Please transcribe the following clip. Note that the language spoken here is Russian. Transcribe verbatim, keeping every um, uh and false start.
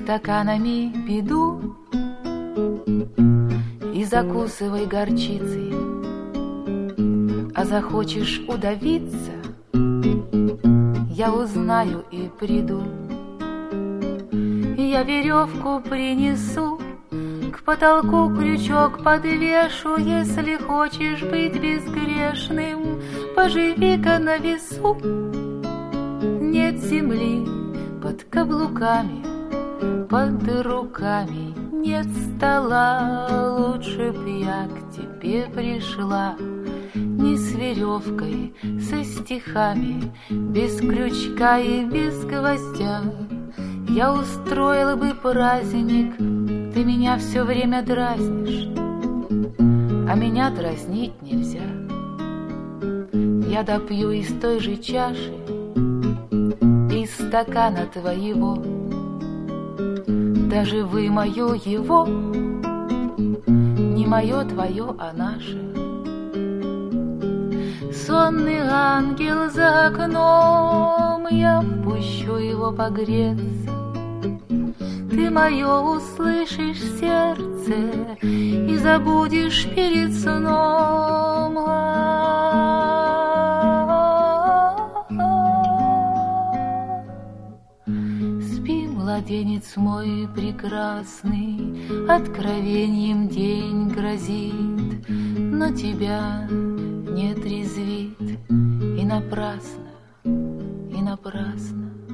стаканами беду и закусывай горчицей. А захочешь удавиться, я узнаю и приду. Я веревку принесу, к потолку крючок подвешу. Если хочешь быть безгрешным, поживи-ка на весу. Нет земли под каблуками, под руками, нет стола. Лучше б я к тебе пришла не с веревкой, со стихами, без крючка и без гвоздя. Я устроила бы праздник, ты меня все время дразнишь, а меня дразнить нельзя. Я допью из той же чаши, из стакана твоего, даже вымою его, не мое, твое, а наше. Сонный ангел за окном, я впущу его погреться. Ты мое услышишь сердце и забудешь перед сном. Спи, младенец мой прекрасный, откровением день грозит, но тебя не трезвит, и напрасно, и напрасно.